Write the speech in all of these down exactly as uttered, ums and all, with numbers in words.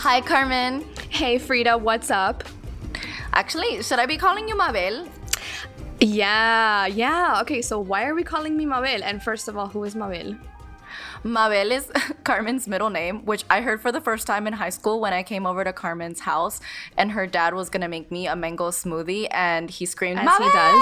Hi, Carmen. Hey, Frida, what's up? Actually, should I be calling you Mabel? Yeah, yeah. Okay, so why are we calling me Mabel? And first of all, who is Mabel? Mabel is Carmen's middle name, which I heard for the first time in high school when I came over to Carmen's house and her dad was going to make me a mango smoothie and he screamed, As Mabel! he does.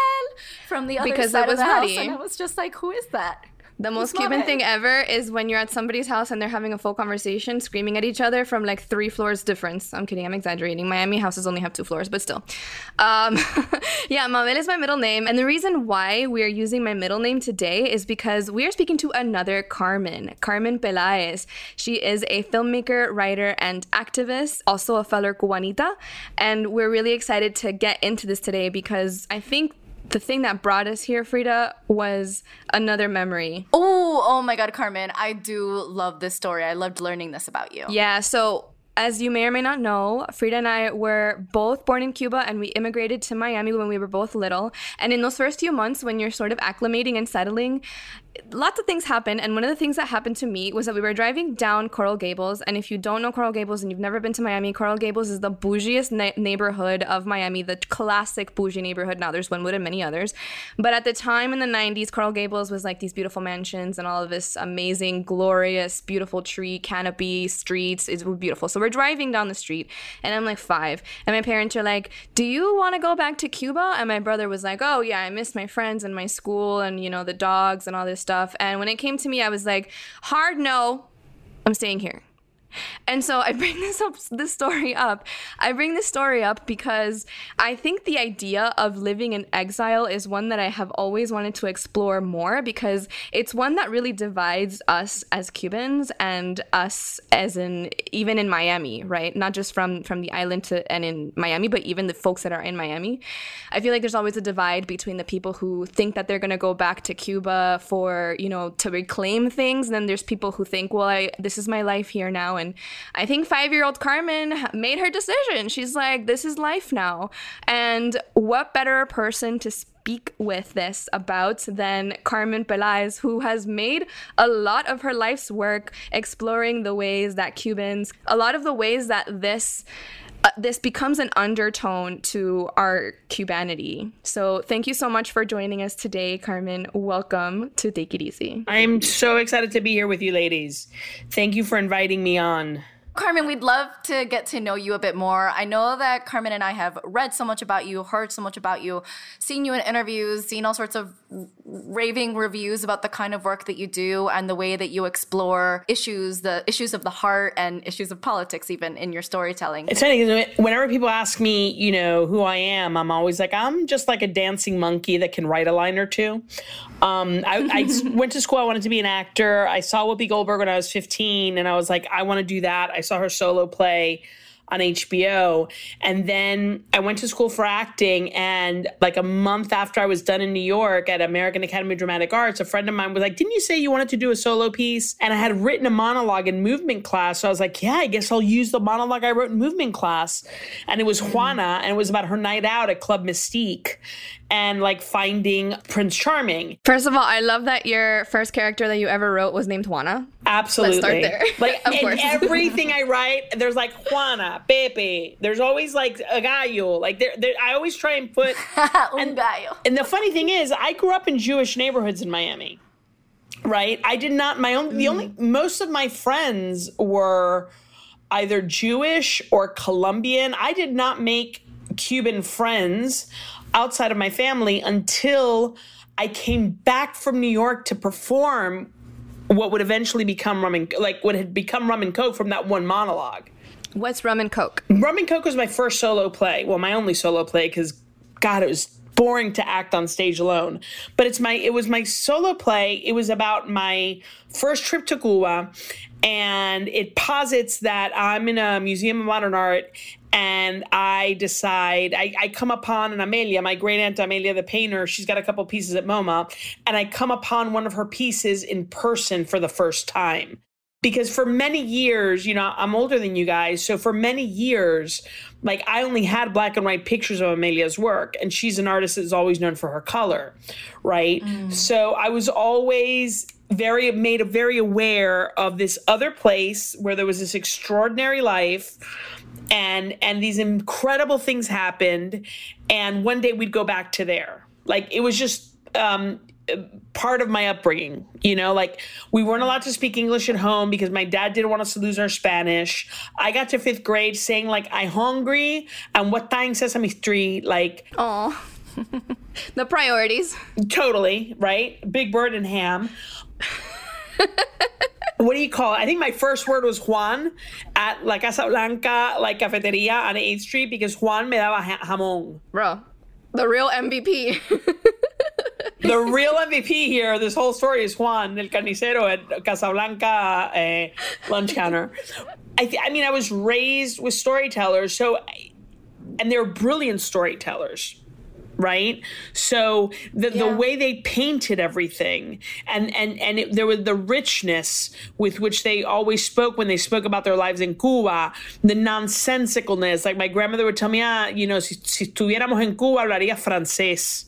From the other Because side it was of the Maddie. house. And I was just like, who is that? The most Who's Cuban Mabel? thing ever is when you're at somebody's house and they're having a full conversation, screaming at each other from like three floors difference. I'm kidding, I'm exaggerating. Miami houses only have two floors, but still. Um, yeah, Mabel is my middle name. And the reason why we're using my middle name today is because we are speaking to another Carmen, Carmen Pelaez. She is a filmmaker, writer, and activist, also a fellow Cubanita. And we're really excited to get into this today because I think the thing that brought us here, Frida, was another memory. Oh, oh my God, Carmen. I do love this story. I loved learning this about you. Yeah, so as you may or may not know, Frida and I were both born in Cuba and we immigrated to Miami when we were both little. And in those first few months when you're sort of acclimating and settling, lots of things happen. And one of the things that happened to me was that we were driving down Coral Gables. And if you don't know Coral Gables and you've never been to Miami, Coral Gables is the bougiest na- neighborhood of Miami, the classic bougie neighborhood. Now there's Wynwood and many others. But at the time in the nineties, Coral Gables was like these beautiful mansions and all of this amazing, glorious, beautiful tree canopy streets. It was beautiful. So we're driving down the street and I'm like five. And my parents are like, do you want to go back to Cuba? And my brother was like, oh yeah, I miss my friends and my school and, you know, the dogs and all this stuff. And when it came to me, I was like, hard no, I'm staying here. And so I bring this up, this story up. I bring this story up because I think the idea of living in exile is one that I have always wanted to explore more because it's one that really divides us as Cubans and us as in, even in Miami, right? Not just from, from the island to, and in Miami, but even the folks that are in Miami. I feel like there's always a divide between the people who think that they're going to go back to Cuba for, you know, to reclaim things. And then there's people who think, well, I, this is my life here now. And I think five-year-old Carmen made her decision. She's like, this is life now. And what better person to speak with this about than Carmen Pelaez, who has made a lot of her life's work exploring the ways that Cubans, a lot of the ways that this Uh, this becomes an undertone to our Cubanity. So thank you so much for joining us today, Carmen. Welcome to Take It Easy. I'm so excited to be here with you ladies. Thank you for inviting me on. Carmen, we'd love to get to know you a bit more. I know that Carmen and I have read so much about you, heard so much about you, seen you in interviews, seen all sorts of raving reviews about the kind of work that you do and the way that you explore issues, the issues of the heart and issues of politics even in your storytelling. It's funny because whenever people ask me, you know, who I am, I'm always like, I'm just like a dancing monkey that can write a line or two. Um, I, I went to school. I wanted to be an actor. I saw Whoopi Goldberg when I was fifteen and I was like, I want to do that. I saw her solo play on H B O. And then I went to school for acting. And like a month after I was done in New York at American Academy of Dramatic Arts, a friend of mine was like, didn't you say you wanted to do a solo piece? And I had written a monologue in movement class. So I was like, yeah, I guess I'll use the monologue I wrote in movement class. And it was Juana, and it was about her night out at Club Mystique and like finding Prince Charming. First of all, I love that your first character that you ever wrote was named Juana. Absolutely. Let's start there. Like Of in course. everything I write, there's like Juana, Pepe. There's always like a gallo. Like there, there I always try and put. Un and, gallo. and the funny thing is, I grew up in Jewish neighborhoods in Miami. Right? I did not. My own. Mm. The only. Most of my friends were either Jewish or Colombian. I did not make Cuban friends outside of my family until I came back from New York to perform what would eventually become Rum and like what had become Rum and Coke from that one monologue. What's Rum and Coke? Rum and Coke was my first solo play. Well, my only solo play because, God, it was boring to act on stage alone. But it's my it was my solo play. It was about my first trip to Cuba, and it posits that I'm in a museum of modern art. And I decide, I, I come upon an Amelia, my great aunt Amelia the painter. She's got a couple pieces at MoMA. And I come upon one of her pieces in person for the first time. Because for many years, you know, I'm older than you guys. So for many years, like I only had black and white pictures of Amelia's work. And she's an artist that's always known for her color, right? Mm. So I was always very made very aware of this other place where there was this extraordinary life, and and these incredible things happened, and one day we'd go back to there. Like, it was just um, part of my upbringing, you know, like we weren't allowed to speak English at home because my dad didn't want us to lose our Spanish. I got to fifth grade saying like, I hungry and what time Sesame Street, like. Oh, the priorities. Totally, right? Big Bird and ham. What do you call it? I think my first word was Juan at La Casa Blanca, like cafeteria on eighth Street, because Juan me daba jamón. Bro, the real M V P. The real M V P here, this whole story, is Juan, el carnicero at Casablanca uh, lunch counter. I, th- I mean, I was raised with storytellers, so, and they're brilliant storytellers, right? So the yeah. the way they painted everything, and and and it, there was the richness with which they always spoke when they spoke about their lives in Cuba, the nonsensicalness. Like my grandmother would tell me, ah, you know, si, si estuviéramos en Cuba hablaría francés.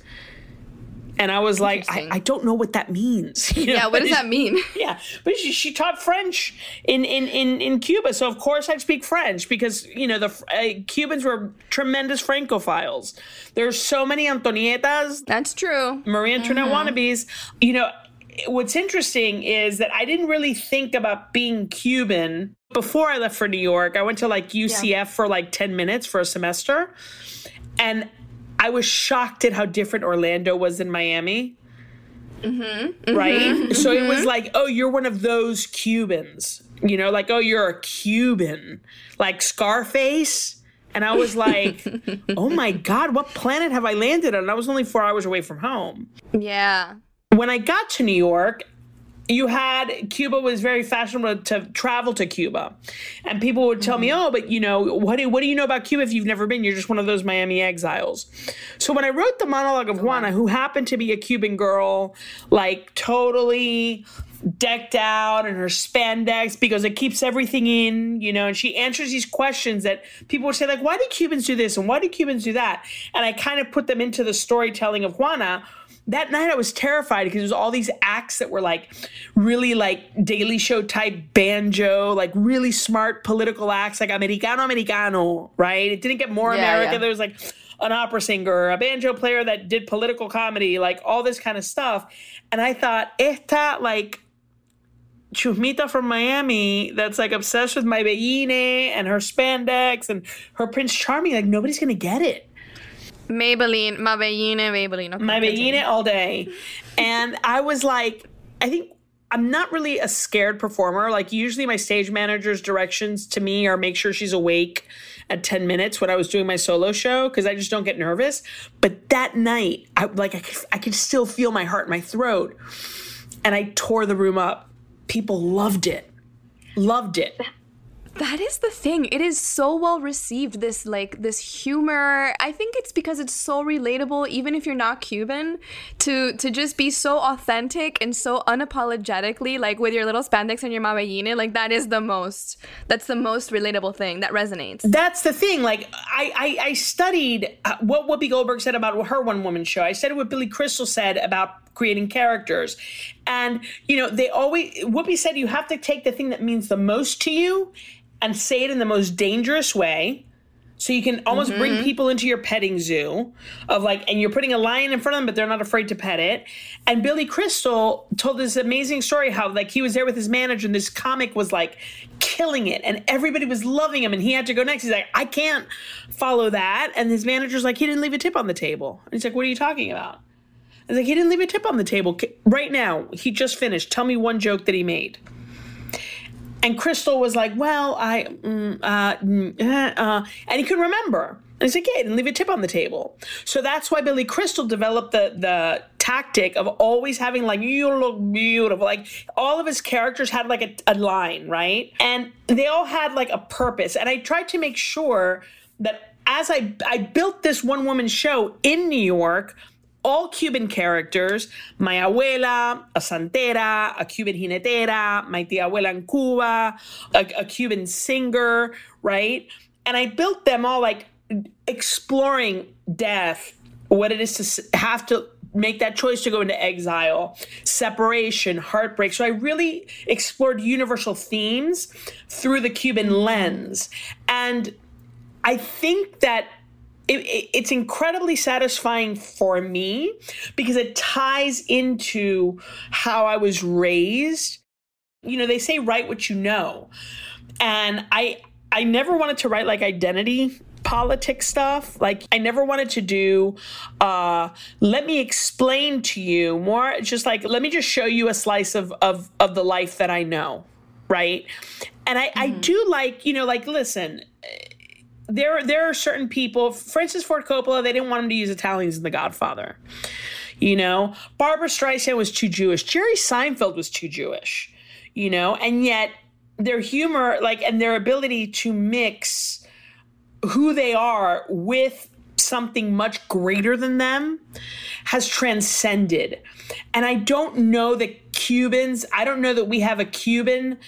And I was like, I, I don't know what that means. You know? Yeah, what does that mean? Yeah, but she, she taught French in, in, in, in Cuba, so of course I'd speak French because, you know, the uh, Cubans were tremendous Francophiles. There's so many Antonietas. That's true. Marie Antoinette mm-hmm. wannabes. You know, what's interesting is that I didn't really think about being Cuban before I left for New York. I went to like U C F yeah. for like ten minutes for a semester. And I was shocked at how different Orlando was than Miami. Mm-hmm, right? Mm-hmm, so mm-hmm. it was like, oh, you're one of those Cubans. You know, like, oh, you're a Cuban. Like Scarface. And I was like, oh my God, what planet have I landed on? And I was only four hours away from home. Yeah. When I got to New York, you had, Cuba was very fashionable to travel to Cuba. And people would tell mm-hmm. me, oh, but you know, what do, what do you know about Cuba if you've never been? You're just one of those Miami exiles. So when I wrote the monologue of Juana, who happened to be a Cuban girl, like totally decked out in her spandex because it keeps everything in, you know, and she answers these questions that people would say, like, why do Cubans do this? And why do Cubans do that? And I kind of put them into the storytelling of Juana. That night I was terrified because there was all these acts that were like really like Daily Show type banjo, like really smart political acts, like Americano Americano, right? It didn't get more yeah, American. Yeah. There was like an opera singer, a banjo player that did political comedy, like all this kind of stuff. And I thought, esta like chusmita from Miami that's like obsessed with Maybelline and her spandex and her Prince Charming, like nobody's going to get it. Maybelline, Maybelline, Maybelline. Okay, Maybelline all day. And I was like, I think I'm not really a scared performer. Like usually my stage manager's directions to me are make sure she's awake at ten minutes when I was doing my solo show because I just don't get nervous. But that night, I like I could, I could still feel my heart in my throat. And I tore the room up. People loved it. Loved it. That is the thing. It is so well received, this like this humor. I think it's because it's so relatable, even if you're not Cuban, to to just be so authentic and so unapologetically, like with your little spandex and your Maybelline, like that is the most, that's the most relatable thing that resonates. That's the thing. Like I, I, I studied what Whoopi Goldberg said about her one woman show. I studied what Billy Crystal said about creating characters. And, you know, they always, Whoopi said you have to take the thing that means the most to you and say it in the most dangerous way. So you can almost mm-hmm. bring people into your petting zoo of like, and you're putting a lion in front of them, but they're not afraid to pet it. And Billy Crystal told this amazing story how like he was there with his manager and this comic was like killing it and everybody was loving him and he had to go next. He's like, I can't follow that. And his manager's like, he didn't leave a tip on the table. And he's like, what are you talking about? I was like, he didn't leave a tip on the table. Right now, he just finished. Tell me one joke that he made. And Crystal was like, well, I, mm, uh, mm, uh, and he couldn't remember. And he's like, yeah, he didn't leave a tip on the table. So that's why Billy Crystal developed the the tactic of always having like, you look beautiful. Like all of his characters had like a, a line, right? And they all had like a purpose. And I tried to make sure that as I, I built this one woman show in New York, all Cuban characters, my abuela, a santera, a Cuban jinetera, my tia abuela in Cuba, a, a Cuban singer, right? And I built them all like exploring death, what it is to have to make that choice to go into exile, separation, heartbreak. So I really explored universal themes through the Cuban lens. And I think that it, it, it's incredibly satisfying for me because it ties into how I was raised. You know, they say write what you know. And I I never wanted to write like identity politics stuff. Like I never wanted to do, uh, let me explain to you more. It's just like, let me just show you a slice of, of, of the life that I know. Right. And I, mm-hmm. I do like, you know, like, listen, there, there are certain people, Francis Ford Coppola, they didn't want him to use Italians in The Godfather. You know, Barbara Streisand was too Jewish. Jerry Seinfeld was too Jewish, you know, and yet their humor, like, and their ability to mix who they are with something much greater than them has transcended. And I don't know that Cubans, I don't know that we have a Cuban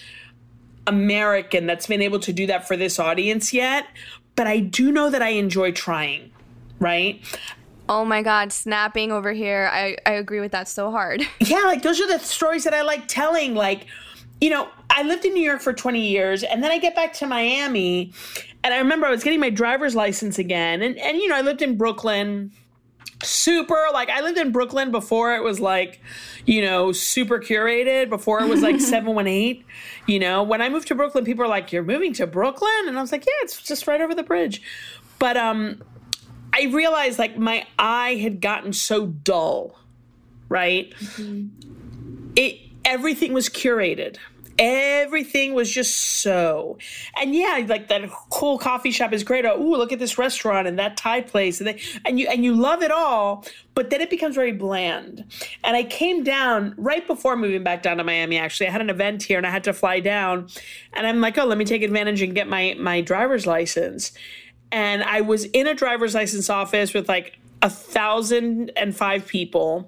American that's been able to do that for this audience yet, but I do know that I enjoy trying, right? Oh my God, snapping over here. I, I agree with that so hard. Yeah, like those are the stories that I like telling. Like, you know, I lived in New York for twenty years, and then I get back to Miami, and I remember I was getting my driver's license again. And, and you know, I lived in Brooklyn, super, like, I lived in Brooklyn before it was, like, you know, super curated, before it was, like, seven one eight. You know, when I moved to Brooklyn, people were like, you're moving to Brooklyn? And I was like, yeah, it's just right over the bridge. But um, I realized, like, my eye had gotten so dull, right? Mm-hmm. It everything was curated. Everything was just so, and yeah, like that cool coffee shop is great. Oh, ooh, look at this restaurant and that Thai place, and they, and you and you love it all. But then it becomes very bland. And I came down right before moving back down to Miami. Actually, I had an event here and I had to fly down, and I'm like, oh, let me take advantage and get my my driver's license. And I was in a driver's license office with like a thousand and five people.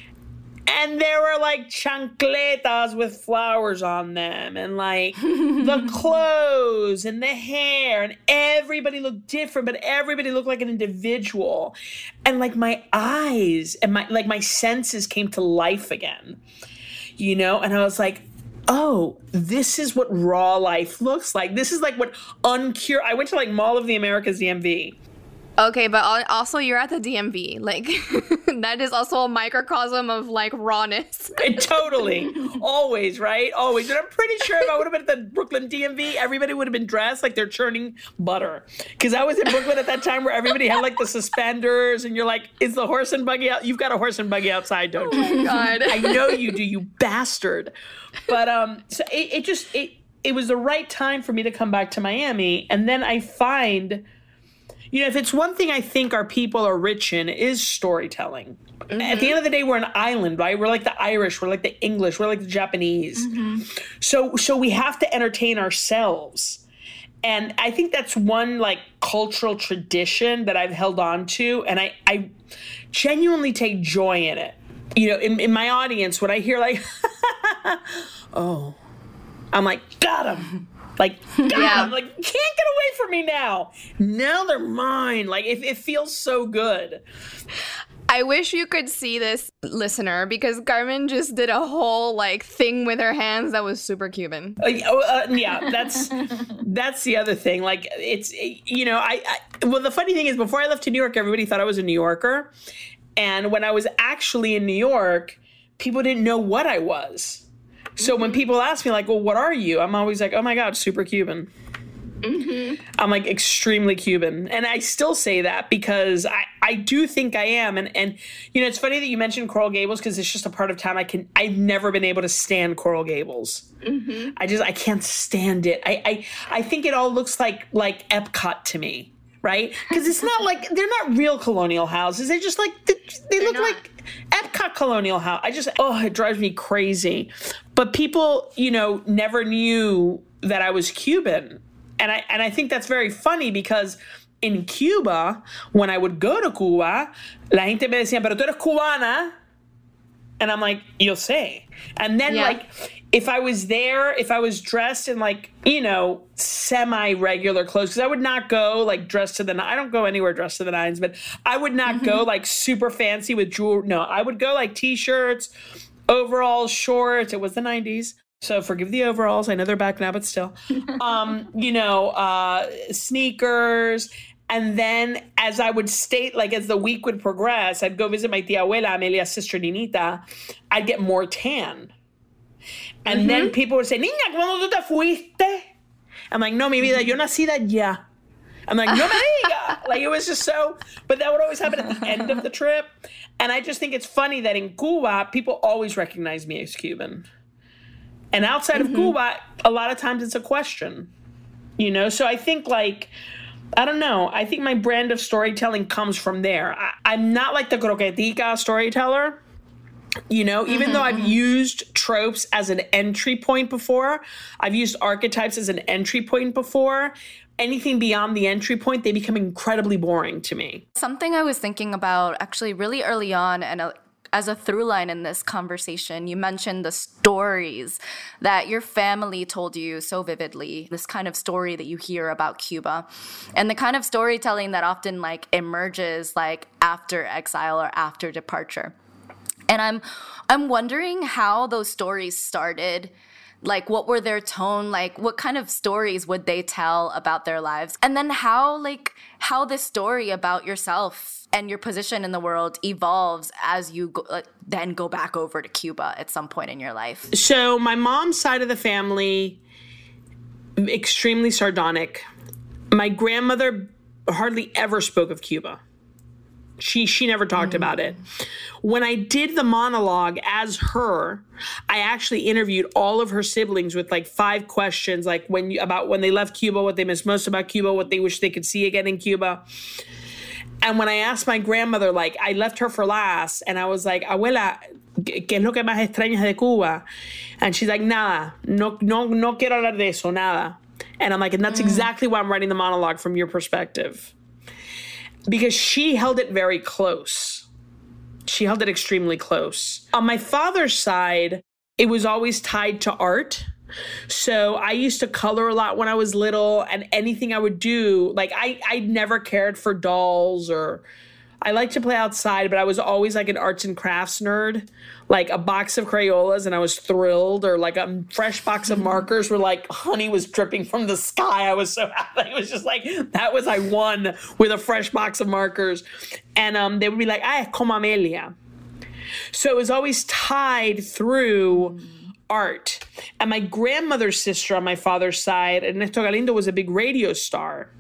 And there were like chancletas with flowers on them, and like the clothes and the hair, and everybody looked different, but everybody looked like an individual. And like my eyes and my like my senses came to life again, you know? And I was like, oh, this is what raw life looks like. This is like what uncure. I went to like Mall of the Americas, D M V. Okay, but also you're at the D M V. Like, that is also a microcosm of, like, rawness. Totally. Always, right? Always. And I'm pretty sure if I would have been at the Brooklyn D M V, everybody would have been dressed like they're churning butter. Because I was in Brooklyn at that time where everybody had, like, the suspenders, and you're like, is the horse and buggy out? You've got a horse and buggy outside, don't you? Oh, my God. I know you do, you bastard. But um, so it, it just, it, it was the right time for me to come back to Miami. And then I find... You know, if it's one thing I think our people are rich in, is storytelling. Mm-hmm. At the end of the day, we're an island, right? We're like the Irish, we're like the English, we're like the Japanese. Mm-hmm. So so we have to entertain ourselves. And I think that's one, like, cultural tradition that I've held on to. And I, I genuinely take joy in it. You know, in, in my audience, when I hear, like, oh, I'm like, got him. Like, God, yeah. I'm like, can't get away from me now. Now they're mine. Like, it, it feels so good. I wish you could see this, listener, because Carmen just did a whole, like, thing with her hands that was super Cuban. Uh, uh, yeah, that's that's the other thing. Like, it's, you know, I, I well, the funny thing is, before I left to New York, everybody thought I was a New Yorker. And when I was actually in New York, people didn't know what I was. So when people ask me, like, well, what are you? I'm always like, oh, my God, super Cuban. Mm-hmm. I'm, like, extremely Cuban. And I still say that because I, I do think I am. And, and, you know, it's funny that you mentioned Coral Gables because it's just a part of town I can, I've never been able to stand Coral Gables. Mm-hmm. I just, I can't stand it. I, I, I think it all looks like, like Epcot to me. Right? Because it's not like, they're not real colonial houses. They just like, they, they look not. like Epcot colonial house. I just, oh, it drives me crazy. But people, you know, never knew that I was Cuban. And I, and I think that's very funny because in Cuba, when I would go to Cuba, la gente me decía, pero tú eres cubana. And I'm like, you'll see. And then, Yeah. like, if I was there, if I was dressed in, like, you know, semi-regular clothes, because I would not go, like, dressed to the nines. I don't go anywhere dressed to the nines, but I would not mm-hmm. go, like, super fancy with jewelry. No, I would go, like, T-shirts, overalls, shorts. It was the nineties. So forgive the overalls. I know they're back now, but still. um, you know, uh, sneakers. And then as I would state, like as the week would progress, I'd go visit my tia abuela, Amelia's sister Ninita. I'd get more tan. And mm-hmm. then people would say, Niña, ¿cuándo tú te fuiste? I'm like, no, mi vida, yo nací allá. I'm like, no me diga. Like, it was just so, but that would always happen at the end of the trip. And I just think it's funny that in Cuba, people always recognize me as Cuban. And outside mm-hmm. of Cuba, a lot of times it's a question, you know? So I think, like, I don't know. I think my brand of storytelling comes from there. I, I'm not like the croquetica storyteller, you know, even mm-hmm, though I've mm-hmm. used tropes as an entry point before. I've used archetypes as an entry point before. Anything beyond the entry point, they become incredibly boring to me. Something I was thinking about actually really early on, and a as a through line in this conversation, you mentioned the stories that your family told you so vividly, this kind of story that you hear about Cuba, and the kind of storytelling that often like emerges like after exile or after departure. And I'm I'm wondering how those stories started. Like, what were their tone? Like, what kind of stories would they tell about their lives? And then how, like, how this story about yourself and your position in the world evolves as you go, uh, then go back over to Cuba at some point in your life. So my mom's side of the family, extremely sardonic. My grandmother hardly ever spoke of Cuba. She she never talked mm. about it. When I did the monologue as her, I actually interviewed all of her siblings with like five questions, like when you, about when they left Cuba, what they miss most about Cuba, what they wish they could see again in Cuba. And when I asked my grandmother, like I left her for last, and I was like, Abuela, ¿qué es lo que más extrañas de Cuba? And she's like, nada, no, no, no quiero hablar de eso, nada. And I'm like, and that's mm. exactly why I'm writing the monologue from your perspective. Because she held it very close. She held it extremely close. On my father's side, it was always tied to art. So I used to color a lot when I was little, and anything I would do, like I, I never cared for dolls, or I liked to play outside, but I was always like an arts and crafts nerd, like a box of Crayolas and I was thrilled, or like a fresh box of markers where like honey was dripping from the sky. I was so happy. It was just like, that was, I won with a fresh box of markers. And um, they would be like, ah, como Amelia. So it was always tied through art. And my grandmother's sister on my father's side, Ernesto Galindo, was a big radio star.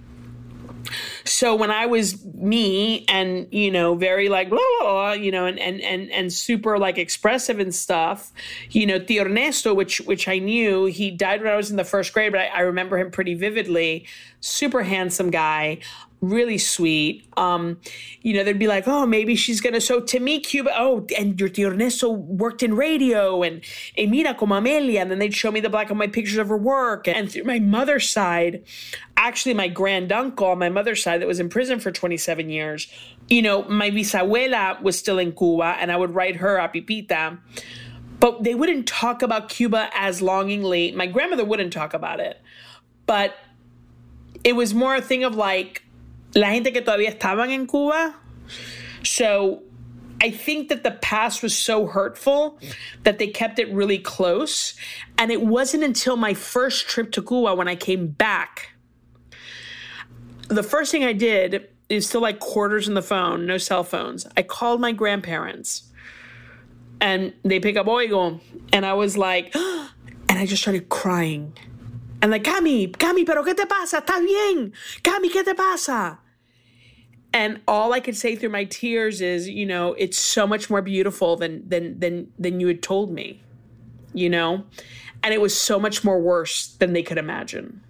So when I was me and, you know, very like, blah, blah, blah, you know, and, and, and, and super like expressive and stuff, you know, Tio Ernesto, which, which I knew, he died when I was in the first grade, but I, I remember him pretty vividly. Super handsome guy, really sweet. Um, you know, they'd be like, oh, maybe she's going to, so to me, Cuba, oh, and your Tio Ernesto worked in radio, and eh, mira como Amelia, and then they'd show me the black and white pictures of her work. And through my mother's side, actually my granduncle on my mother's side that was in prison for twenty-seven years, you know, my bisabuela was still in Cuba, and I would write her a Pipita, but they wouldn't talk about Cuba as longingly. My grandmother wouldn't talk about it, but it was more a thing of like, la gente que todavía estaban en Cuba. So I think that the past was so hurtful that they kept it really close. And it wasn't until my first trip to Cuba when I came back. The first thing I did is still like quarters in the phone, no cell phones. I called my grandparents and they pick up Oigo. And I was like, and I just started crying. And like, Cami, Cami, pero ¿qué te pasa? ¿Estás bien? Cami, ¿qué te pasa? And all I could say through my tears is, you know, it's so much more beautiful than than than than you had told me, you know? And it was so much more worse than they could imagine.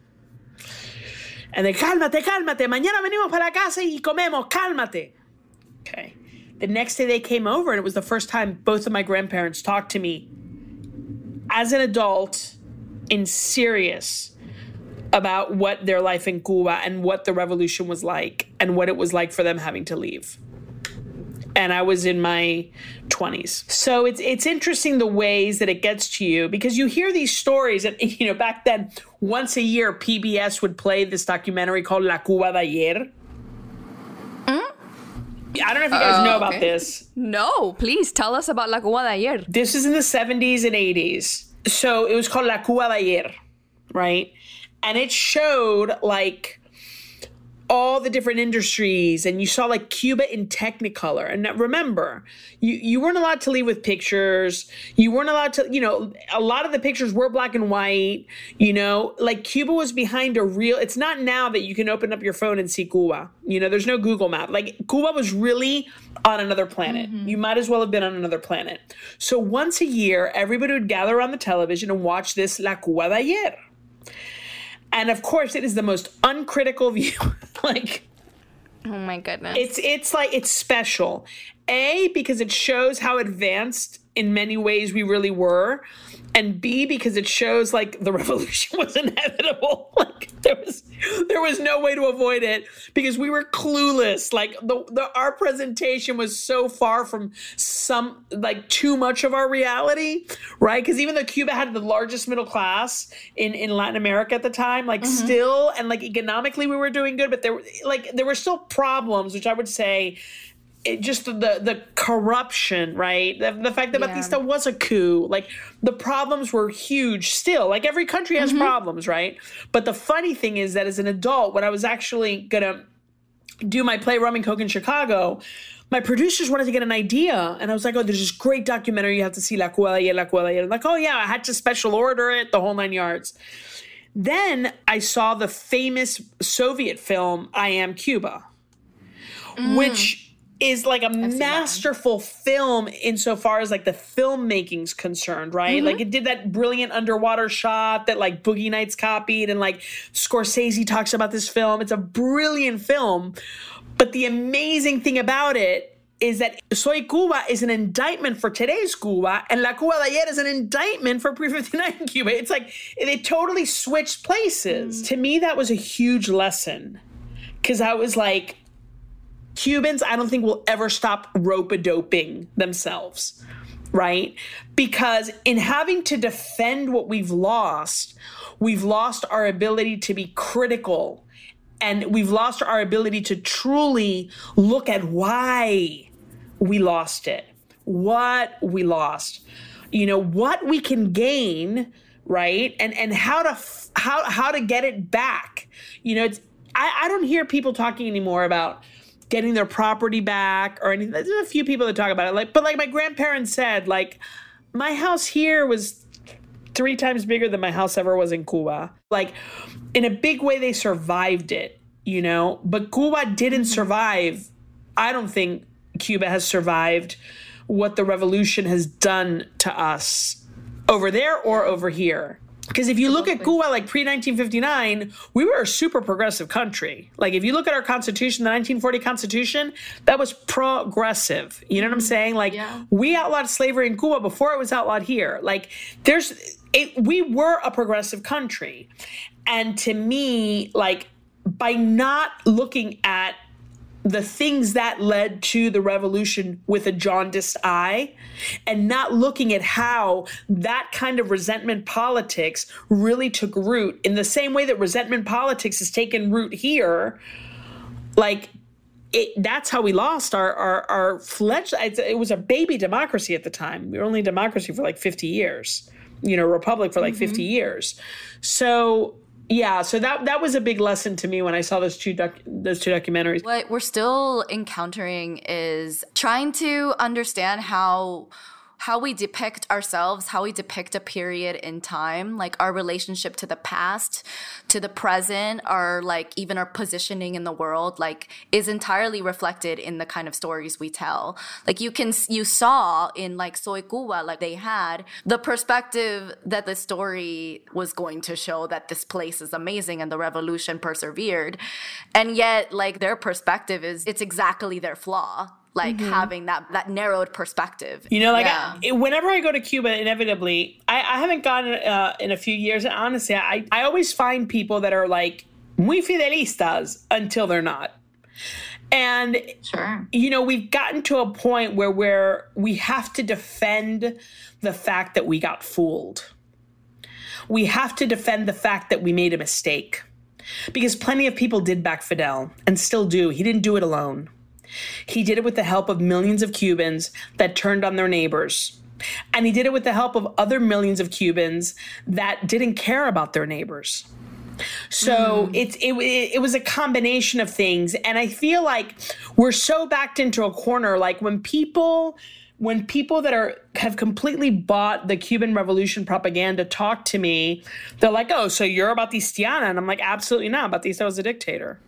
And they, cálmate, cálmate, mañana venimos para casa y comemos, cálmate. Okay. The next day they came over, and it was the first time both of my grandparents talked to me as an adult in serious about what their life in Cuba and what the revolution was like and what it was like for them having to leave. and I was in my twenties. So it's it's interesting the ways that it gets to you, because you hear these stories, and you know, back then, once a year, P B S would play this documentary called La Cuba de Ayer. Mm? I don't know if you guys uh, know about okay. this. No, please tell us about La Cuba de Ayer. This is in the seventies and eighties. So it was called La Cuba de Ayer, right? And it showed like all the different industries, and you saw like Cuba in Technicolor. And remember, you, you weren't allowed to leave with pictures. You weren't allowed to, you know, a lot of the pictures were black and white, you know, like Cuba was behind a real, it's not now that you can open up your phone and see Cuba. You know, there's no Google map. Like Cuba was really on another planet. Mm-hmm. You might as well have been on another planet. So once a year, everybody would gather around the television and watch this La Cuba de Ayer. And of course, it is the most uncritical view. Like, oh my goodness. It's it's like, it's special. A, because it shows how advanced in many ways we really were. And B, because it shows like the revolution was inevitable. Like there was there was no way to avoid it, because we were clueless. Like the, the our presentation was so far from some, like too much of our reality, right? Because even though Cuba had the largest middle class in, in Latin America at the time, like mm-hmm. still, and like economically we were doing good, but there were like there were still problems, which I would say, it just the the corruption, right? The, the fact that yeah. Batista was a coup, like the problems were huge still. Like every country has mm-hmm. problems, right? But the funny thing is that as an adult, when I was actually gonna do my play Rum and Coke in Chicago, my producers wanted to get an idea, and I was like, "Oh, there's this great documentary you have to see, La Cuba de Ayer, La Cuba de Ayer." I'm like, "Oh yeah," I had to special order it, the whole nine yards. Then I saw the famous Soviet film I Am Cuba, mm. which is like a masterful film insofar as like the filmmaking's concerned, right? Mm-hmm. Like it did that brilliant underwater shot that like Boogie Nights copied, and like Scorsese talks about this film. It's a brilliant film. But the amazing thing about it is that Soy Cuba is an indictment for today's Cuba, and La Cuba de Ayer is an indictment for pre fifty-nine Cuba. It's like they totally switched places. Mm. To me, that was a huge lesson, because I was like, Cubans, I don't think will ever stop rope-a-doping themselves, right? Because in having to defend what we've lost, we've lost our ability to be critical, and we've lost our ability to truly look at why we lost it, what we lost, you know, what we can gain, right? And and how to how how to get it back. You know, it's I, I don't hear people talking anymore about getting their property back or anything. There's a few people that talk about it. Like, but like my grandparents said, like my house here was three times bigger than my house ever was in Cuba. Like in a big way, they survived it, you know, but Cuba didn't survive. I don't think Cuba has survived what the revolution has done to us over there or over here. Because if you look at Cuba, like pre nineteen fifty-nine, we were a super progressive country. Like if you look at our constitution, the nineteen forty Constitution, that was progressive. You know what I'm saying? Like yeah. we outlawed slavery in Cuba before it was outlawed here. Like there's, it, we were a progressive country. And to me, like by not looking at the things that led to the revolution with a jaundiced eye, and not looking at how that kind of resentment politics really took root in the same way that resentment politics has taken root here, like it, that's how we lost our, our, our fledged, it was a baby democracy at the time. We were only a democracy for like fifty years, you know, republic for like mm-hmm. fifty years. So yeah, so that that was a big lesson to me when I saw those two doc- those two documentaries. What we're still encountering is trying to understand how how we depict ourselves, how we depict a period in time, like our relationship to the past, to the present, our like even our positioning in the world, like is entirely reflected in the kind of stories we tell. Like you can, you saw in like Soy Cuba, like they had the perspective that the story was going to show that this place is amazing and the revolution persevered. And yet like their perspective is, it's exactly their flaw. Like mm-hmm. having that that narrowed perspective. You know, like yeah. I, whenever I go to Cuba, inevitably, I, I haven't gone uh, in a few years. And honestly, I, I always find people that are like muy fidelistas until they're not. And, sure. you know, we've gotten to a point where we're, we have to defend the fact that we got fooled. We have to defend the fact that we made a mistake. Because plenty of people did back Fidel and still do. He didn't do it alone. He did it with the help of millions of Cubans that turned on their neighbors. And he did it with the help of other millions of Cubans that didn't care about their neighbors. So mm. it's it, it was a combination of things. And I feel like we're so backed into a corner. Like when people when people that are have completely bought the Cuban Revolution propaganda talk to me, they're like, oh, so you're Batistiana? And I'm like, absolutely not. Batista was a dictator.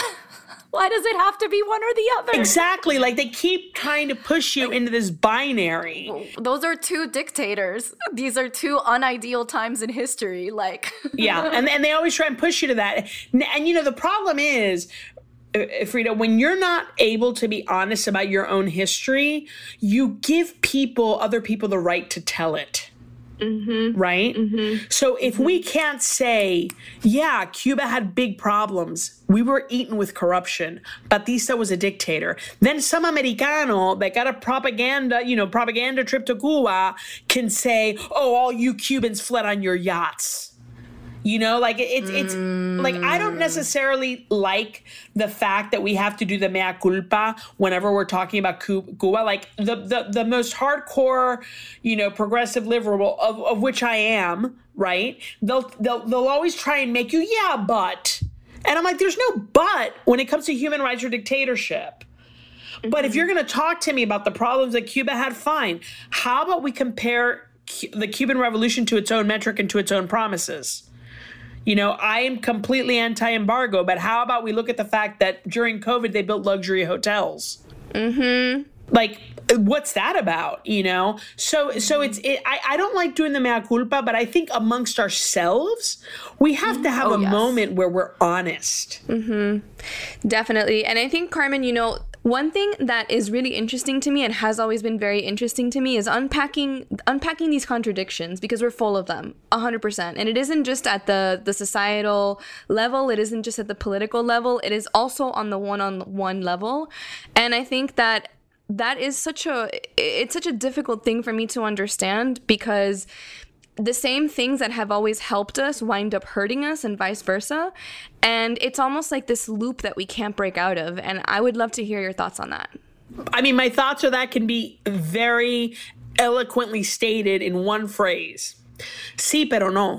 Why does it have to be one or the other? Exactly. Like they keep trying to push you into this binary. Those are two dictators. These are two unideal times in history. Like, yeah. And, and they always try and push you to that. And, and, you know, the problem is, Frida, when you're not able to be honest about your own history, you give people, other people, the right to tell it. Mm-hmm. Right? Mm-hmm. So if mm-hmm. we can't say, yeah, Cuba had big problems, we were eaten with corruption, Batista was a dictator, then some Americano that got a propaganda, you know, propaganda trip to Cuba can say, oh, all you Cubans fled on your yachts. You know, like it's it's mm. like I don't necessarily like the fact that we have to do the mea culpa whenever we're talking about Cuba. Like the the, the most hardcore, you know, progressive liberal of, of which I am, right? They'll they'll they'll always try and make you, yeah, but. And I'm like, there's no but when it comes to human rights or dictatorship. Mm-hmm. But if you're going to talk to me about the problems that Cuba had, fine. How about we compare the Cuban Revolution to its own metric and to its own promises? You know, I am completely anti-embargo, but how about we look at the fact that during COVID, they built luxury hotels? Mm-hmm. Like, what's that about, you know? So so it's, it, I, I don't like doing the mea culpa, but I think amongst ourselves, we have to have oh, a yes. moment where we're honest. Mm-hmm. Definitely. And I think, Carmen, you know, one thing that is really interesting to me and has always been very interesting to me is unpacking unpacking these contradictions, because we're full of them, one hundred percent. And it isn't just at the, the societal level. It isn't just at the political level. It is also on the one-on-one level. And I think that that is such a, it's such a difficult thing for me to understand, because the same things that have always helped us wind up hurting us and vice versa. And it's almost like this loop that we can't break out of. And I would love to hear your thoughts on that. I mean, my thoughts on that can be very eloquently stated in one phrase. Sí, pero no.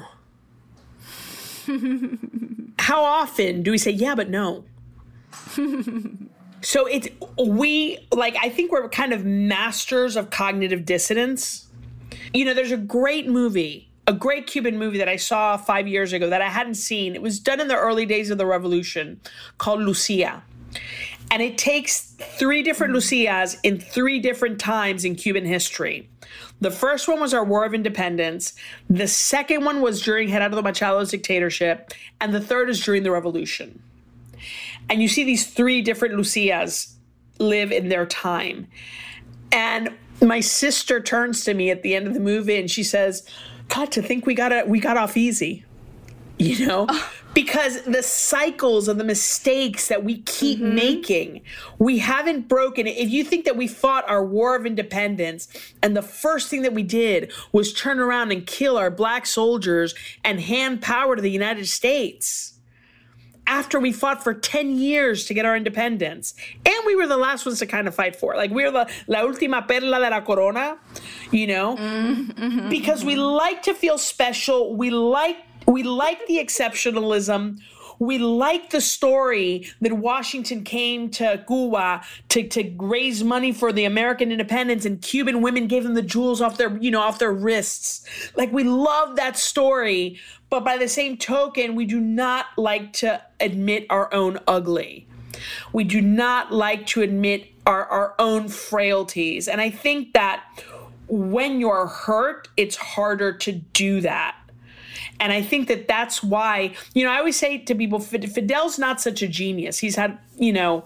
How often do we say, yeah, but no? So it's, we, like, I think we're kind of masters of cognitive dissonance. You know, there's a great movie, a great Cuban movie that I saw five years ago that I hadn't seen. It was done in the early days of the revolution, called Lucia. And it takes three different Lucias in three different times in Cuban history. The first one was our War of Independence. The second one was during Gerardo Machado's dictatorship. And the third is during the revolution. And you see these three different Lucias live in their time. And my sister turns to me at the end of the movie and she says, God, to think we got it, we got off easy, you know, oh. because the cycles of the mistakes that we keep mm-hmm. making, we haven't broken it. If you think that we fought our War of Independence and the first thing that we did was turn around and kill our black soldiers and hand power to the United States after we fought for ten years to get our independence. And we were the last ones to kind of fight for it. Like, we were the la última perla de la corona, you know, mm-hmm. because we like to feel special. We like, we like the exceptionalism. We like the story that Washington came to Cuba to, to raise money for the American independence, and Cuban women gave them the jewels off their, you know, off their wrists. Like, we love that story. But by the same token, we do not like to admit our own ugly. We do not like to admit our, our own frailties. And I think that when you're hurt, it's harder to do that. And I think that that's why, you know, I always say to people, Fidel's not such a genius. He's had, you know...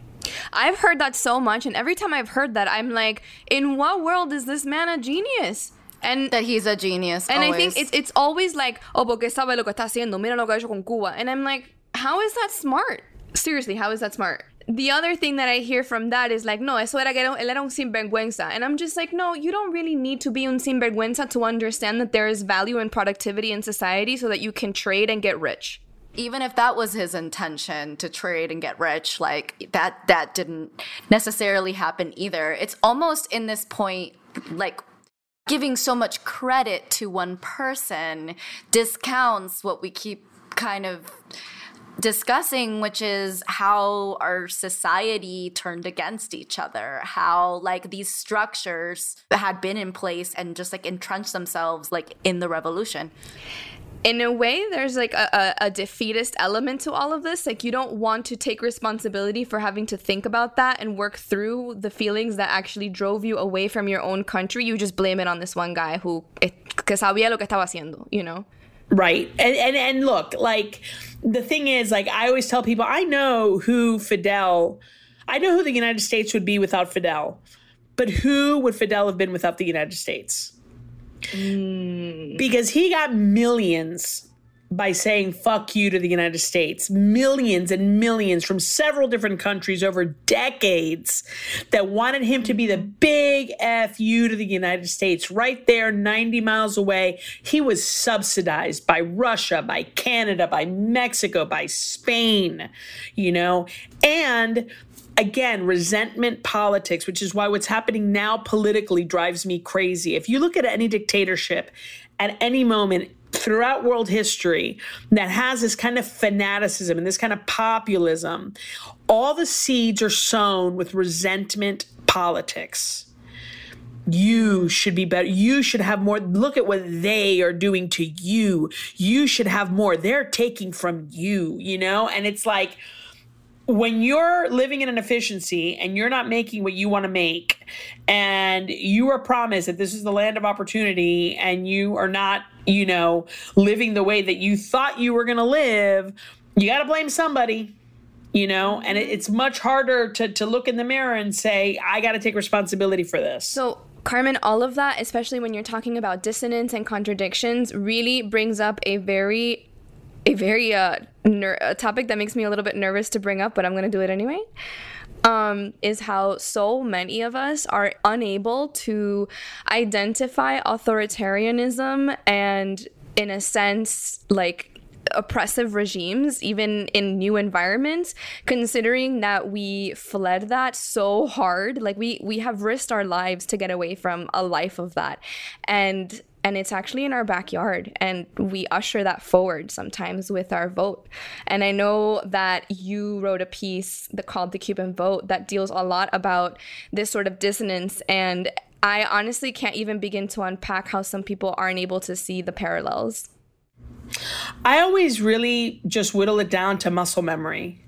I've heard that so much. And every time I've heard that, I'm like, in what world is this man a genius? And that he's a genius. And always. I think it's it's always like, oh, porque sabe lo que está haciendo, mira lo que ha hecho con Cuba. And I'm like, how is that smart? Seriously, how is that smart? the other thing that I hear from that is like, no, eso era que él era un sinvergüenza. And I'm just like, no, you don't really need to be un sinvergüenza to understand that there is value in productivity in society so that you can trade and get rich. Even if that was his intention to trade and get rich, like that, that didn't necessarily happen either. It's almost in this point, like giving so much credit to one person discounts what we keep kind of discussing, which is how our society turned against each other, how like these structures had been in place and just like entrenched themselves like in the revolution. In a way, there's like a, a, a defeatist element to all of this. Like, you don't want to take responsibility for having to think about that and work through the feelings that actually drove you away from your own country. You just blame it on this one guy who que sabía lo que estaba haciendo, you know? Right. And, and and look, like, the thing is, like, I always tell people, I know who Fidel, I know who the United States would be without Fidel, but who would Fidel have been without the United States? Mm. Because he got millions by saying fuck you to the United States. Millions and millions from several different countries over decades that wanted him to be the big F you to the United States. Right there, ninety miles away, he was subsidized by Russia, by Canada, by Mexico, by Spain, you know, and again, resentment politics, which is why what's happening now politically drives me crazy. If you look at any dictatorship at any moment throughout world history that has this kind of fanaticism and this kind of populism, all the seeds are sown with resentment politics. You should be better. You should have more. Look at what they are doing to you. You should have more. They're taking from you, you know? And it's like, when you're living in an efficiency and you're not making what you want to make, and you are promised that this is the land of opportunity and you are not, you know, living the way that you thought you were going to live, you got to blame somebody, you know, and it, it's much harder to, to look in the mirror and say, I got to take responsibility for this. So, Carmen, all of that, especially when you're talking about dissonance and contradictions, really brings up a very a very uh, ner- a topic that makes me a little bit nervous to bring up, but I'm going to do it anyway, um, is how so many of us are unable to identify authoritarianism and, in a sense, like oppressive regimes, even in new environments, considering that we fled that so hard. Like, we, we have risked our lives to get away from a life of that. And And it's actually in our backyard, and we usher that forward sometimes with our vote. And I know that you wrote a piece called The Cuban Vote that deals a lot about this sort of dissonance, and I honestly can't even begin to unpack how some people aren't able to see the parallels. I always really just whittle it down to muscle memory.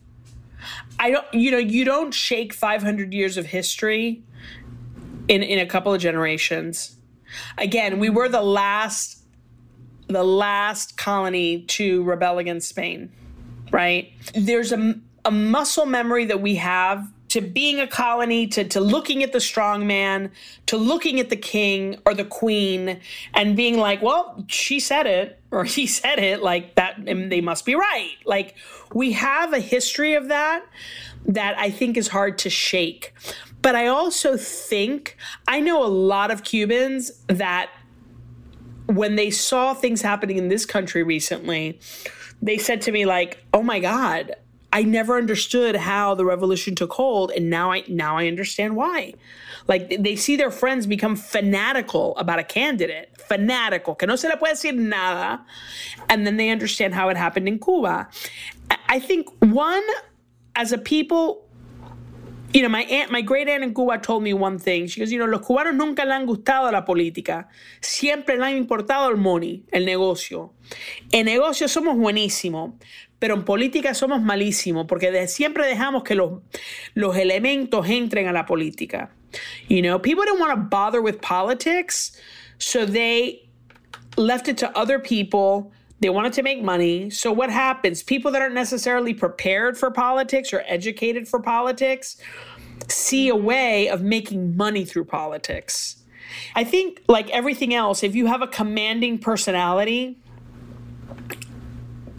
I don't, you know, you don't shake five hundred years of history in, in a couple of generations. Again, we were the last, the last colony to rebel against Spain, right? There's a, a muscle memory that we have to being a colony, to, to looking at the strong man, to looking at the king or the queen and being like, well, she said it or he said it, like that, and they must be right. Like, we have a history of that that I think is hard to shake. But I also think, I know a lot of Cubans that when they saw things happening in this country recently, they said to me like, oh my God, I never understood how the revolution took hold. And now I now I understand why. Like, they see their friends become fanatical about a candidate, fanatical, que no se le puede decir nada. And then they understand how it happened in Cuba. I think, one, as a people, you know, my aunt, my great aunt in Cuba told me one thing. She goes, you know, los cubanos nunca le han gustado la política. Siempre le han importado el money, el negocio. En negocio somos buenísimos, pero en política somos malísimos porque de, siempre dejamos que los, los elementos entren a la política. You know, people didn't want to bother with politics, so they left it to other people. They wanted to make money. So what happens? People that aren't necessarily prepared for politics or educated for politics see a way of making money through politics. I think, like everything else, if you have a commanding personality,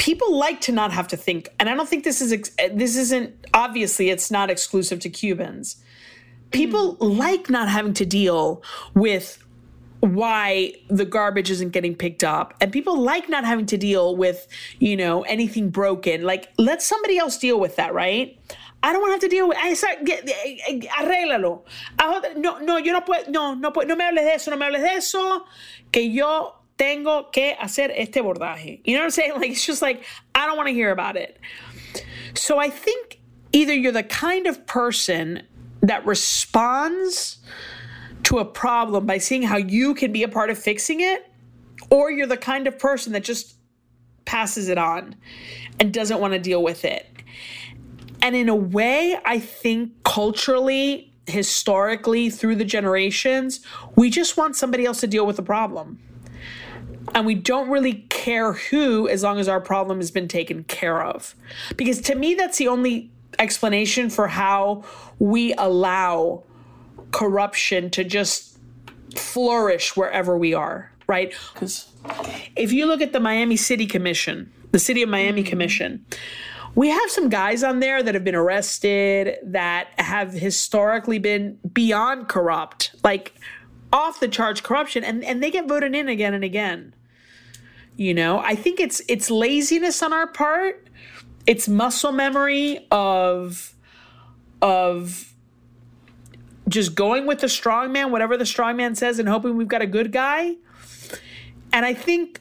people like to not have to think, and I don't think this is ex- this isn't obviously it's not exclusive to Cubans. People mm. like not having to deal with why the garbage isn't getting picked up, and people like not having to deal with, you know, anything broken. Like, let somebody else deal with that, right? I don't want to have to deal with arréglalo. No, no, yo no puedo, no, no puedo, no me hables de eso, no me hables de eso, que yo tengo que hacer este bordaje. You know what I'm saying? Like, it's just like, I don't want to hear about it. So I think either you're the kind of person that responds to a problem by seeing how you can be a part of fixing it, or you're the kind of person that just passes it on and doesn't want to deal with it. And in a way, I think culturally, historically, through the generations, we just want somebody else to deal with the problem. And we don't really care who, as long as our problem has been taken care of. Because to me, that's the only explanation for how we allow corruption to just flourish wherever we are, right? Because if you look at the Miami City Commission, the City of Miami mm-hmm. Commission, we have some guys on there that have been arrested, that have historically been beyond corrupt, like off the charge corruption, and, and they get voted in again and again. You know, I think it's it's laziness on our part. It's muscle memory of of just going with the strong man, whatever the strong man says, and hoping we've got a good guy. And I think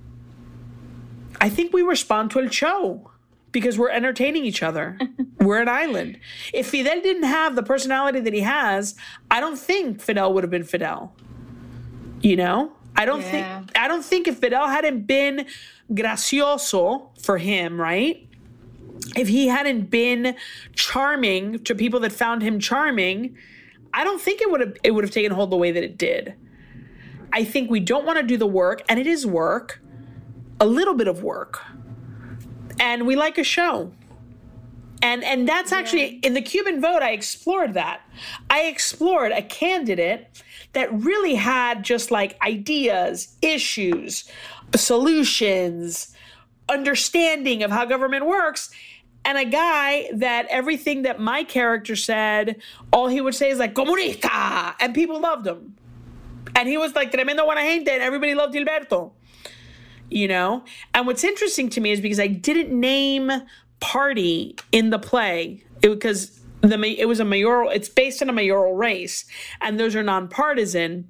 I think we respond to El Show because we're entertaining each other. We're an island. If Fidel didn't have the personality that he has, I don't think Fidel would have been Fidel. You know? I don't yeah. think I don't think if Fidel hadn't been gracioso for him, right? If he hadn't been charming to people that found him charming, I don't think it would have it would have taken hold the way that it did. I think we don't want to do the work, and it is work, a little bit of work. And we like a show. And and that's actually, yeah. in the Cuban vote, I explored that. I explored a candidate that really had just like ideas, issues, solutions, understanding of how government works, and a guy that everything that my character said, all he would say is like, comunista, and people loved him. And he was like, tremendo buena gente, and everybody loved Gilberto. You know? And what's interesting to me is because I didn't name party in the play, it, because the it was a mayoral, it's based on a mayoral race, and those are nonpartisan.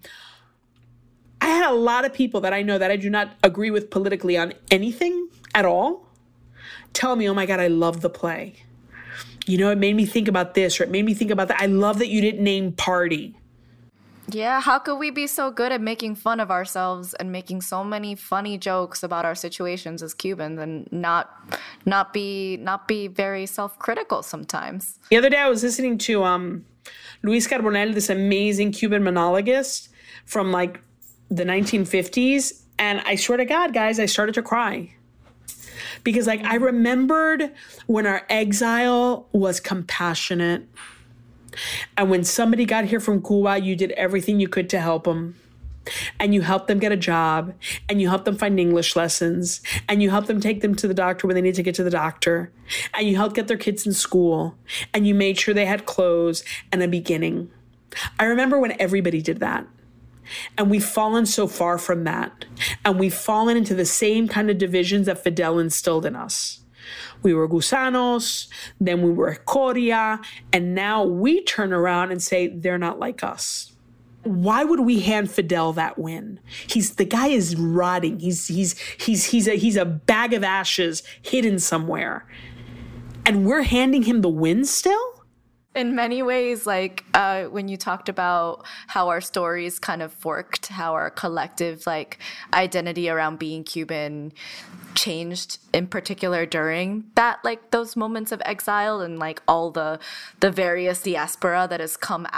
I had a lot of people that I know that I do not agree with politically on anything at all tell me, oh my God, I love the play. You know, it made me think about this, or it made me think about that. I love that you didn't name party. Yeah, how could we be so good at making fun of ourselves and making so many funny jokes about our situations as Cubans and not not be not be very self-critical sometimes? The other day I was listening to um, Luis Carbonell, this amazing Cuban monologuist from like the nineteen fifties, and I swear to God, guys, I started to cry. Because like I remembered when our exile was compassionate. And when somebody got here from Cuba, you did everything you could to help them. And you helped them get a job. And you helped them find English lessons. And you helped them take them to the doctor when they need to get to the doctor. And you helped get their kids in school. And you made sure they had clothes and a beginning. I remember when everybody did that. And we've fallen so far from that. And we've fallen into the same kind of divisions that Fidel instilled in us. We were gusanos, then we were escoria, and now we turn around and say they're not like us. Why would we hand Fidel that win? He's the guy is rotting. He's he's he's he's a he's a bag of ashes hidden somewhere. And we're handing him the win still? In many ways, like uh, when you talked about how our stories kind of forked, how our collective like identity around being Cuban changed in particular during that, like those moments of exile and like all the the various diaspora that has come out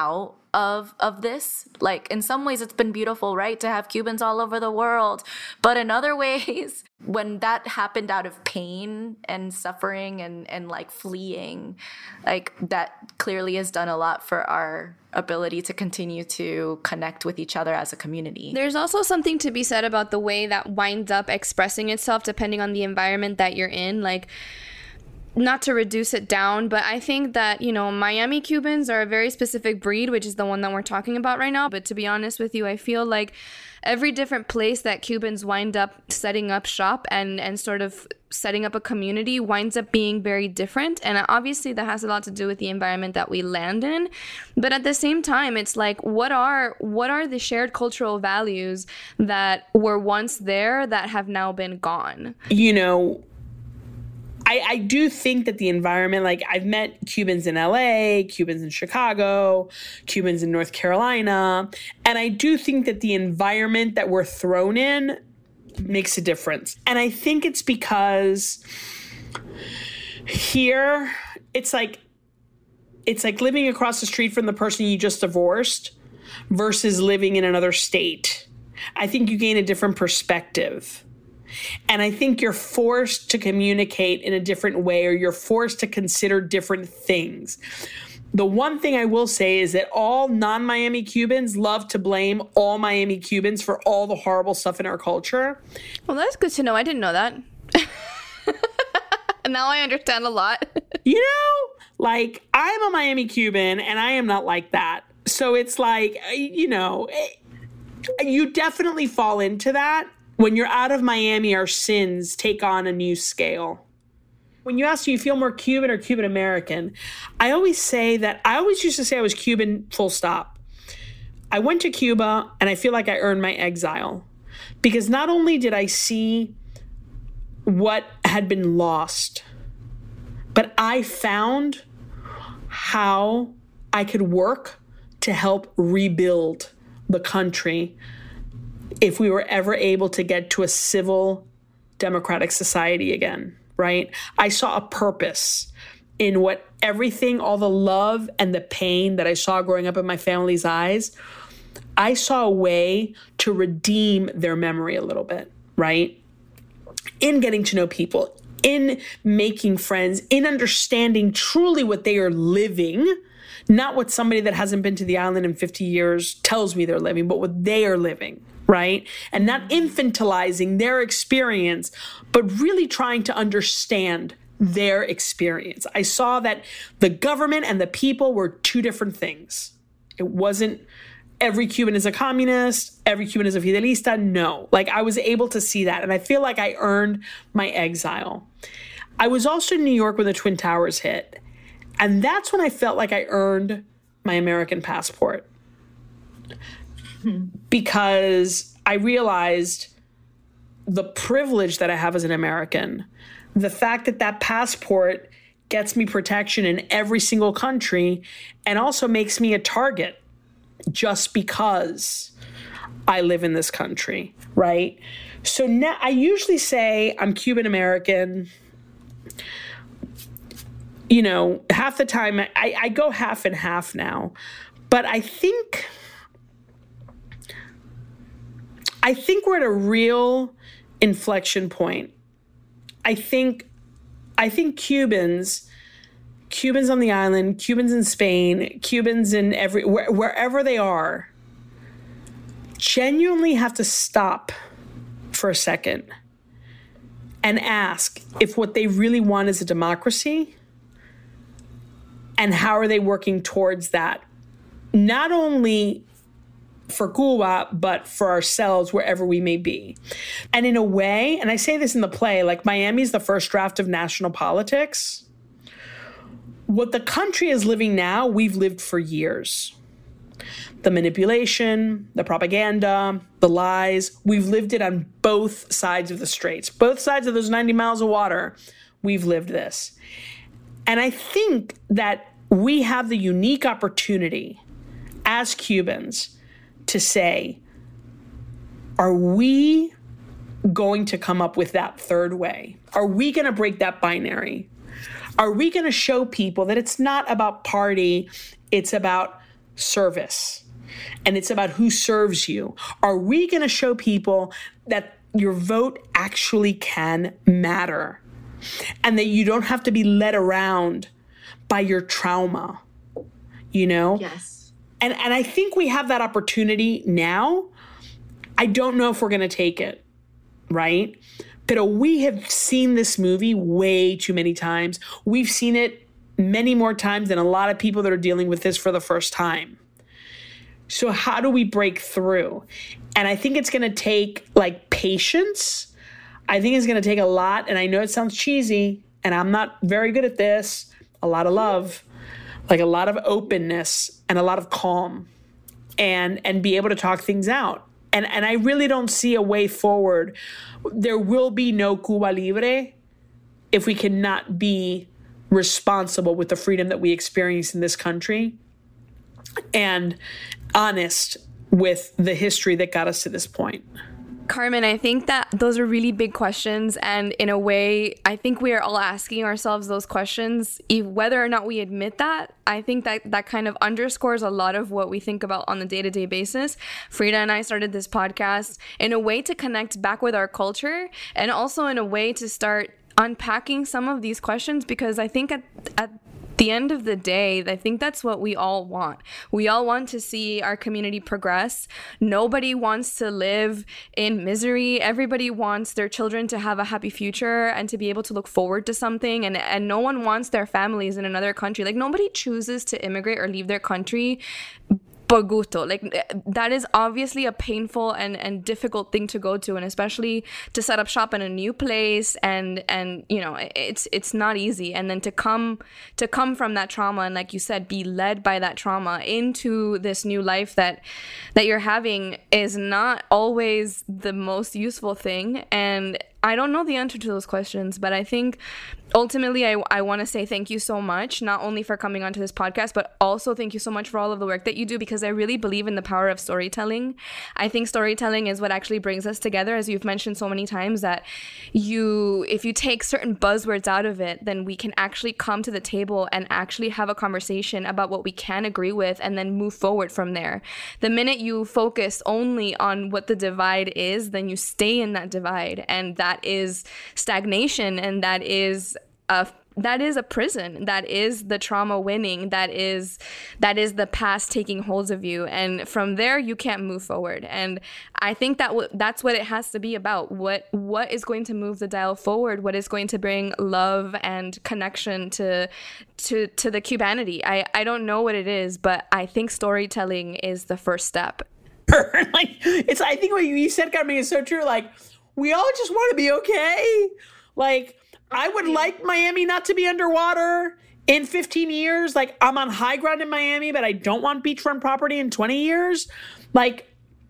of of this. Like, in some ways it's been beautiful, right, to have Cubans all over the world, but in other ways, when that happened out of pain and suffering and and like fleeing, like that clearly has done a lot for our ability to continue to connect with each other as a community. There's also something to be said about the way that winds up expressing itself depending on the environment that you're in. Like, not to reduce it down, but I think that, you know, Miami Cubans are a very specific breed, which is the one that we're talking about right now. But to be honest with you, I feel like every different place that Cubans wind up setting up shop and, and sort of setting up a community winds up being very different. And obviously that has a lot to do with the environment that we land in. But at the same time, it's like, what are what are the shared cultural values that were once there that have now been gone? You know, I, I do think that the environment, like I've met Cubans in L A, Cubans in Chicago, Cubans in North Carolina, and I do think that the environment that we're thrown in makes a difference. And I think it's because here it's like it's like living across the street from the person you just divorced versus living in another state. I think you gain a different perspective. And I think you're forced to communicate in a different way, or you're forced to consider different things. The one thing I will say is that all non-Miami Cubans love to blame all Miami Cubans for all the horrible stuff in our culture. Well, that's good to know. I didn't know that. Now I understand a lot. You know, like, I'm a Miami Cuban and I am not like that. So it's like, you know, you definitely fall into that. When you're out of Miami, our sins take on a new scale. When you ask, do you feel more Cuban or Cuban American? I always say that, I always used to say I was Cuban, full stop. I went to Cuba and I feel like I earned my exile. Because not only did I see what had been lost, but I found how I could work to help rebuild the country if we were ever able to get to a civil, democratic society again, right? I saw a purpose in what everything, all the love and the pain that I saw growing up in my family's eyes. I saw a way to redeem their memory a little bit, right? In getting to know people, in making friends, in understanding truly what they are living, not what somebody that hasn't been to the island in fifty years tells me they're living, but what they are living. Right? And not infantilizing their experience, but really trying to understand their experience. I saw that the government and the people were two different things. It wasn't every Cuban is a communist, every Cuban is a Fidelista. No, like I was able to see that. And I feel like I earned my exile. I was also in New York when the Twin Towers hit. And that's when I felt like I earned my American passport. Because I realized the privilege that I have as an American, the fact that that passport gets me protection in every single country and also makes me a target just because I live in this country, right? So now I usually say I'm Cuban American. You know, half the time I, I go half and half now, but I think... I think we're at a real inflection point. I think I think Cubans, Cubans on the island, Cubans in Spain, Cubans in every where, wherever they are, genuinely have to stop for a second and ask if what they really want is a democracy, and how are they working towards that, not only for Cuba, but for ourselves, wherever we may be. And in a way, and I say this in the play, like Miami's the first draft of national politics. What the country is living now, we've lived for years. The manipulation, the propaganda, the lies, we've lived it on both sides of the straits. Both sides of those ninety miles of water, we've lived this. And I think that we have the unique opportunity as Cubans to say, are we going to come up with that third way? Are we going to break that binary? Are we going to show people that it's not about party, it's about service. And it's about who serves you. Are we going to show people that your vote actually can matter and that you don't have to be led around by your trauma, you know? Yes. And and I think we have that opportunity now. I don't know if we're going to take it, right? But we have seen this movie way too many times. We've seen it many more times than a lot of people that are dealing with this for the first time. So how do we break through? And I think it's going to take like patience. I think it's going to take a lot. And I know it sounds cheesy and I'm not very good at this. A lot of love, like a lot of openness and a lot of calm and, and be able to talk things out. And, and I really don't see a way forward. There will be no Cuba Libre if we cannot be responsible with the freedom that we experience in this country and honest with the history that got us to this point. Carmen, I think that those are really big questions. And in a way, I think we are all asking ourselves those questions, whether or not we admit that. I think that that kind of underscores a lot of what we think about on the day-to-day basis. Frida and I started this podcast in a way to connect back with our culture and also in a way to start unpacking some of these questions, because I think at, at the end of the day, I think that's what we all want. We all want to see our community progress. Nobody wants to live in misery. Everybody wants their children to have a happy future and to be able to look forward to something. And, and no one wants their families in another country. Like, nobody chooses to immigrate or leave their country por gusto. Like, that is obviously a painful and, and difficult thing to go to, and especially to set up shop in a new place, and and you know, it's it's not easy. And then to come to come from that trauma and, like you said, be led by that trauma into this new life that that you're having is not always the most useful thing. And I don't know the answer to those questions, but I think ultimately I, I want to say thank you so much, not only for coming onto this podcast, but also thank you so much for all of the work that you do, because I really believe in the power of storytelling. I think storytelling is what actually brings us together, as you've mentioned so many times, that you, if you take certain buzzwords out of it, then we can actually come to the table and actually have a conversation about what we can agree with and then move forward from there. The minute you focus only on what the divide is, then you stay in that divide, and that That is stagnation, and that is a that is a prison. That is the trauma winning. That is that is the past taking hold of you, and from there you can't move forward. And I think that w- that's what it has to be about. What what is going to move the dial forward? What is going to bring love and connection to to to the Cubanity? I I don't know what it is, but I think storytelling is the first step. Like, it's I think what you said, Carmen, is so true. Like, we all just want to be okay. Like, I would like Miami not to be underwater in fifteen years. Like, I'm on high ground in Miami, but I don't want beachfront property in twenty years. Like,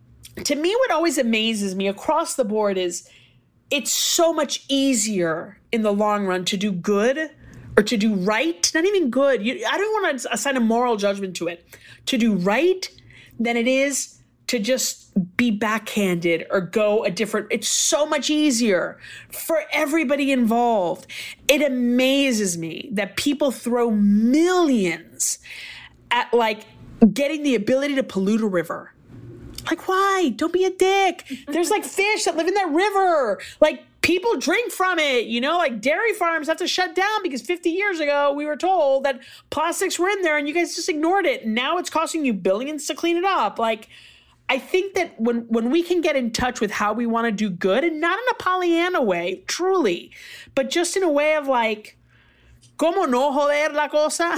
to me, what always amazes me across the board is it's so much easier in the long run to do good or to do right. Not even good. You, I don't want to assign a moral judgment to it. To do right than it is to just be backhanded or go a different, it's so much easier for everybody involved. It amazes me that people throw millions at like getting the ability to pollute a river. Like, why? Don't be a dick. There's like fish that live in that river. Like, people drink from it, you know, like dairy farms have to shut down because fifty years ago we were told that plastics were in there and you guys just ignored it. And now it's costing you billions to clean it up. Like, I think that when, when we can get in touch with how we want to do good, and not in a Pollyanna way, truly, but just in a way of like, ¿cómo no joder la cosa?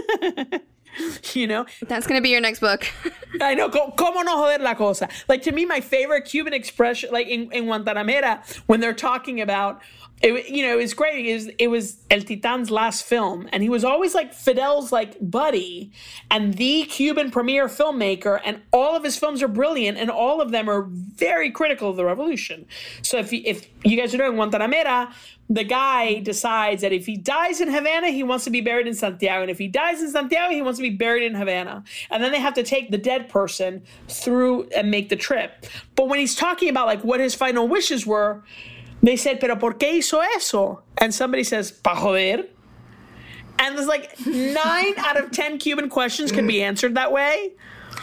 You know? That's going to be your next book. I know. ¿Cómo no joder la cosa? Like, to me, my favorite Cuban expression, like in, in Guantanamera, when they're talking about, it, you know, it was great. It was, it was El Titan's last film. And he was always like Fidel's like buddy and the Cuban premier filmmaker. And all of his films are brilliant. And all of them are very critical of the revolution. So if you, if you guys are doing Guantanamera, the guy decides that if he dies in Havana, he wants to be buried in Santiago. And if he dies in Santiago, he wants to be buried in Havana. And then they have to take the dead person through and make the trip. But when he's talking about like what his final wishes were, they said, pero ¿por qué hizo eso? And somebody says, pa joder. And there's like nine out of ten Cuban questions can be answered that way.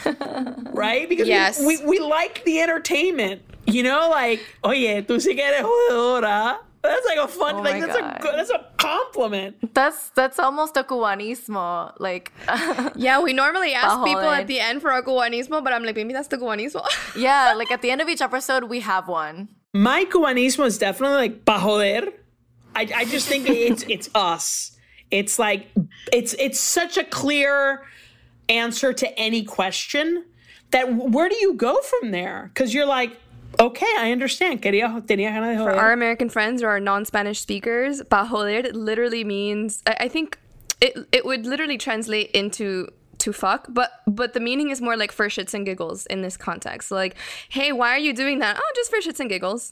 Right? Because yes. we, we, we like the entertainment. You know, like, oye, tú sí que eres jodedora. That's like a fun, oh like, that's God. a, that's a compliment. That's that's almost a cubanismo. Like, yeah, we normally ask Bajoler. people at the end for a cubanismo, but I'm like, maybe that's the cubanismo. yeah, like at the end of each episode, we have one. My cubanismo is definitely like pa joder. I, I just think it's it's us. It's like it's it's such a clear answer to any question that where do you go from there? Because you're like, okay, I understand. Quería, tenía ganas de joder. For our American friends or our non-Spanish speakers, pa joder literally means, I, I think it it would literally translate into to fuck, but but the meaning is more like for shits and giggles in this context. Like, hey, why are you doing that? Oh, just for shits and giggles.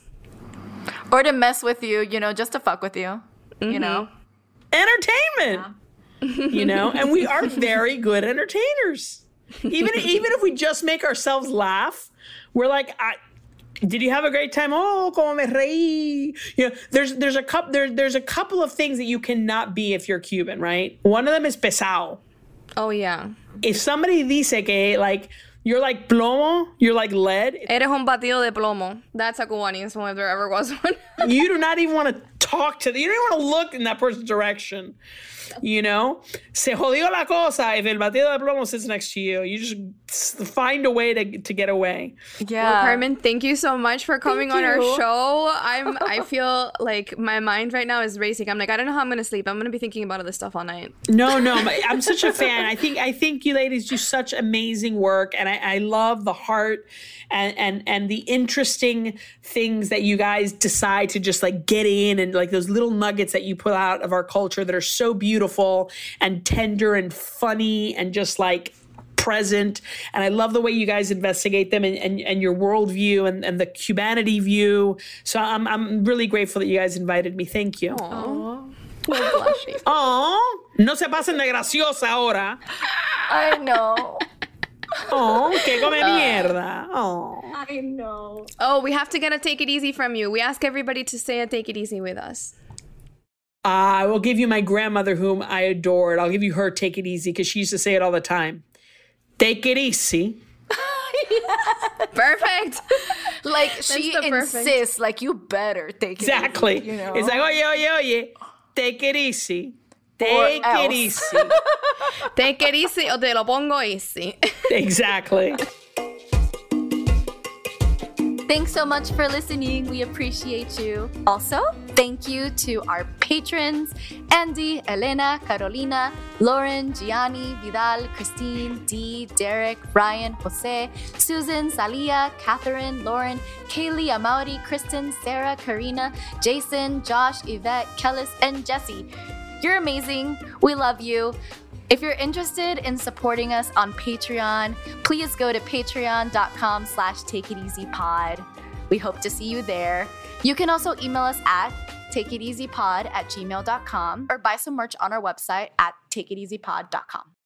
Or to mess with you, you know, just to fuck with you, mm-hmm. you know? Entertainment, yeah. You know? And we are very good entertainers. Even, even if we just make ourselves laugh, we're like, I, did you have a great time? Oh, como me reí. You know, there's, there's, a couple, there, there's a couple of things that you cannot be if you're Cuban, right? One of them is pesado. Oh, yeah. If somebody dice que, like, you're like plomo, you're like lead. Eres un batido de plomo. That's a cubanismo if there ever was one. You do not even want to talk to them. You don't even want to look in that person's direction. You know? Se jodió la cosa if el batido de plomo sits next to you. You just find a way to to get away. Yeah. Well, Carmen, thank you so much for coming Thank on our you. show. I'm I feel like my mind right now is racing. I'm like, I don't know how I'm gonna sleep. I'm gonna be thinking about all this stuff all night. No, no, I'm such a fan. I think I think you ladies do such amazing work, and I, I love the heart and, and and the interesting things that you guys decide to just like get in, and like those little nuggets that you put out of our culture that are so beautiful and tender and funny and just like present. And I love the way you guys investigate them, and, and, and your worldview and, and the Cubanity view. So I'm I'm really grateful that you guys invited me. Thank you. Aww. We're blushing. Oh, no se pasen de graciosa ahora. I know. Oh, que come mierda. Oh. I know. Oh, we have to get a take it easy from you. We ask everybody to say a take it easy with us. I will give you my grandmother, whom I adored. I'll give you her take it easy because she used to say it all the time. Take it easy. Perfect. Like she the perfect. insists, like you better take it Exactly. easy, you know? It's like, oye, oye, oye. Take it easy. Or Take else. it easy. Take it easy o te lo pongo easy. Exactly. Thanks so much for listening. We appreciate you. Also, thank you to our patrons, Andy, Elena, Carolina, Lauren, Gianni, Vidal, Christine, Dee, Derek, Ryan, Jose, Susan, Salia, Catherine, Lauren, Kaylee, Amaury, Kristen, Sarah, Karina, Jason, Josh, Yvette, Kellis, and Jesse. You're amazing. We love you. If you're interested in supporting us on Patreon, please go to patreon.com slash takeiteasypod. We hope to see you there. You can also email us at takeiteasypod at gmail dot com or buy some merch on our website at takeiteasypod dot com.